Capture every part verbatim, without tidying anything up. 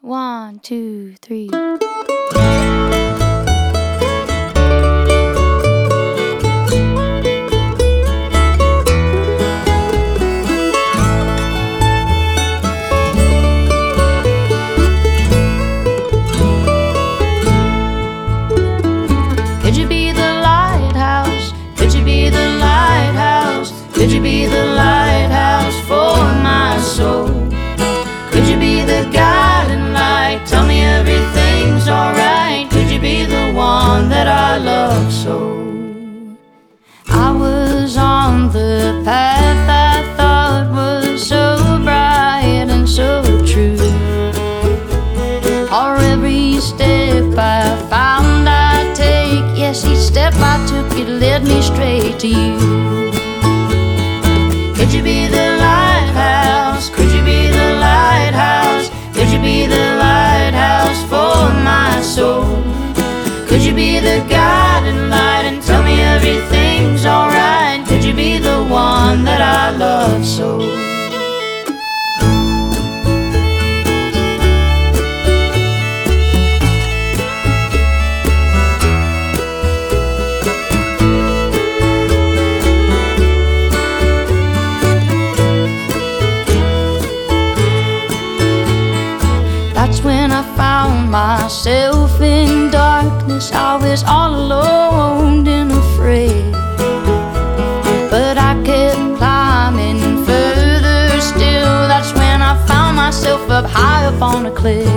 One, two, three. Could you be the lighthouse? Could you be the lighthouse? Could you be the lighthouse for my soul? Could you be the guiding light? Tell me everything's alright. Could you be the one that I love so? I was on the path I thought was so bright and so true. For every step I found I'd take, yes, each step I took, it led me straight to you. Could you be the lighthouse? Could you be the lighthouse? Could you be the lighthouse for my soul? Could you be the guiding light and tell me everything's alright? Could you be the one that I love so? That's when I found myself in darkness. I was all alone and afraid, but I kept climbing further still. That's when I found myself up high up on a cliff.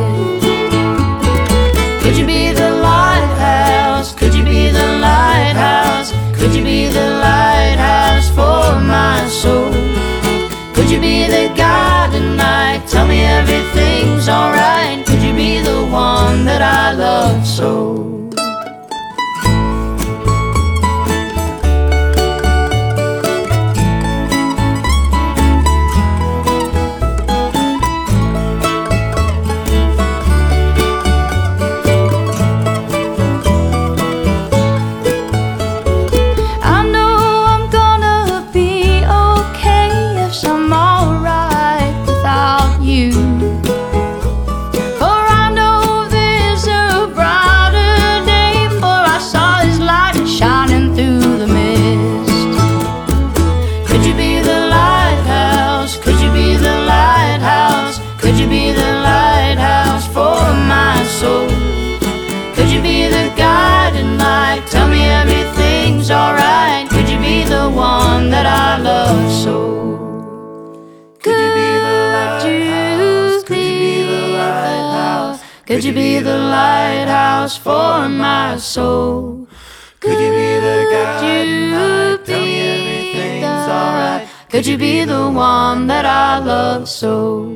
Could you be the lighthouse? Could you be the lighthouse? Could you be the lighthouse for my soul? Could you be the guiding light? Tell me everything's alright. Could you be the one that I love so? Could you be the lighthouse for my soul? Could you be the guiding light? Tell me everything's alright. Could you be the one that I love so? Could you be the lighthouse? Could you be the lighthouse? Could you be the lighthouse for my soul? Could you be the guiding light? Tell me everything's alright. Could you be the one that I love so?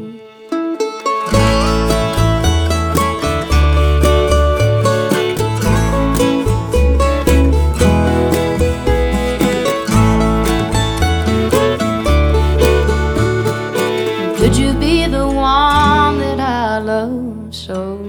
Could you be the one that I love so?